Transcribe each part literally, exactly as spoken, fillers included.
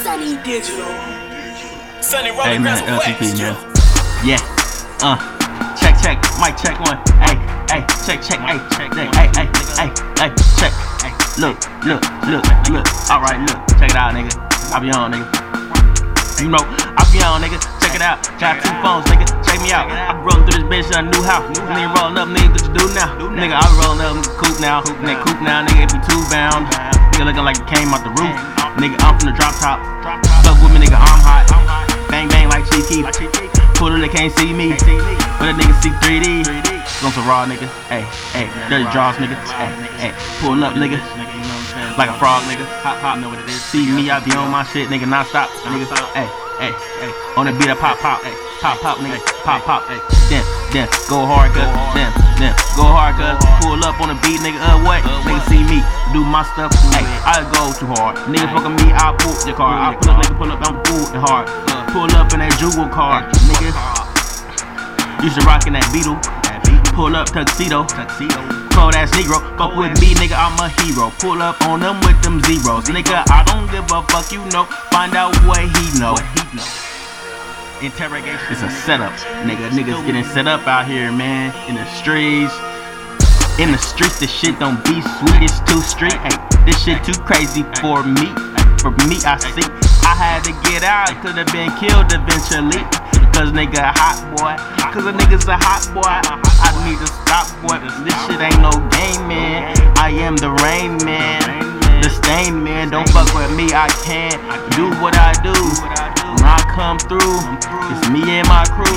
Sunny Digital. Sunny Hey rolling man, L L T P man. Yeah. Uh. Check, check. Mic check one. Hey, hey. Check, check. Hey, check. Hey, hey, hey, hey. Check. Hey. Look, look, look, look. All right, look. Check it out, nigga. I be on, nigga. You know, I be on, nigga. Check it out. Got two phones, nigga. Check me out. I be rolling through this bitch in a new house. Nigga rolling up, nigga. What you do now? Nigga, I be rolling up in the coupe now. Nigga, coupe now, nigga. It be two bound. Nigga looking like it came out the roof. Nigga, I'm from the drop top. Fuck with me, nigga. I'm hot. Bang bang like Chief Keef. Pull it, they can't see me. But a nigga see three D. On some raw, nigga. Hey, hey. Dirty draws, nigga. Hey, hey. Pulling up, nigga. Like a frog, nigga. Hop, hop. Know what it is. See me, I be on my shit, nigga. Non stop, nigga. Hey, hey, hey. On the beat, I pop, pop. Hey, pop, pop, nigga. Pop, pop. Hey, then, then. Go hard, cuz. Then, then. Go hard, cuz. Pull up on the beat, nigga. Uh, what? Nigga see me. Do my stuff. Hey, I go too hard. Nigga fucking me, I pull your car. I pull up, nigga. Pull up, I'm cool and hard. Pull up in that jewel car, nigga. Used to rockin' that Beetle. Pull up tuxedo. Cold ass Negro. Fuck with me, nigga, I'm a hero. Pull up on them with them zeros. Nigga, I don't give a fuck, you know. Find out what he know. Interrogation. It's a setup, nigga. Niggas getting set up out here, man. In the streets. In the streets, this shit don't be sweet. It's too street. Hey, this shit too crazy for me. For me, I see. I had to get out. Could have been killed eventually. Cause nigga a hot boy. Cause a nigga's a hot boy. I need to stop, boy. This shit ain't no game, man. I am the rain man. The stain man. Don't fuck with me. I can't do what I do. When I come through, it's me and my crew.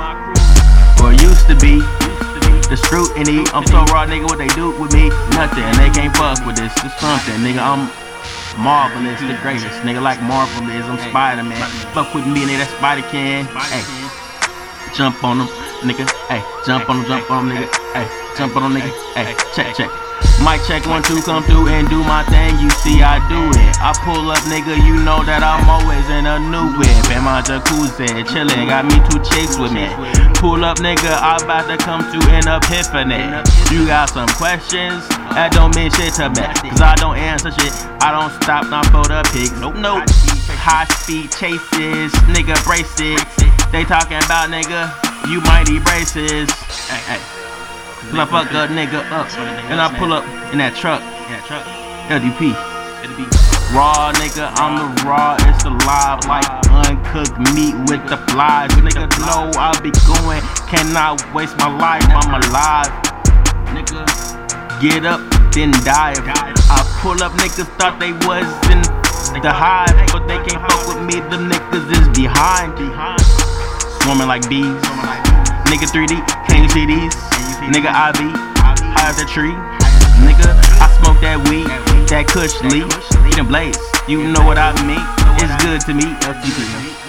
Or used to be. The scrutiny. I'm so raw, nigga. What they do with me? Nothing. They can't fuck with this. It's something, nigga. I'm marvelous, the greatest, nigga, like Marvel is. I'm Spider-Man. Fuck with me, nigga, that Spider can. Hey, jump on them, nigga. Hey, jump on them, jump on them, nigga. Hey, jump on them, nigga. Hey, check, check. Mic check one, two, come through and do my thing. You see, I do it. I pull up, nigga. You know that I'm always in a new whip. In my jacuzzi, chillin', got me two chicks with me. Pull up, nigga. I'm about to come to an epiphany. You got some questions? That don't mean shit to me, cause I don't answer shit. I don't stop, not for the pics. Nope, nope. High speed chases, nigga braces. They talking about, nigga, you might need braces. Hey, hey. Cause I fuck a nigga up, and I pull up in that truck. L D P. Raw, nigga, I'm the raw. It's alive like uncooked meat with the flies. Nigga, know I be going. Cannot waste my life. I'm alive, nigga. Get up, then dive. I pull up, niggas thought they was in the hive, but they can't fuck with me. Them niggas is behind. Swarming like bees. Nigga three D, can you see these? Nigga I be high as the tree. Nigga, I smoke that weed, that kush leaf, eat and blaze. You know what I mean? It's good to me. L T P,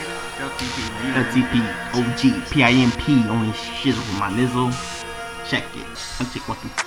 L T P, O G, P I M P on his shizzle with my nizzle. Check it. I'm check what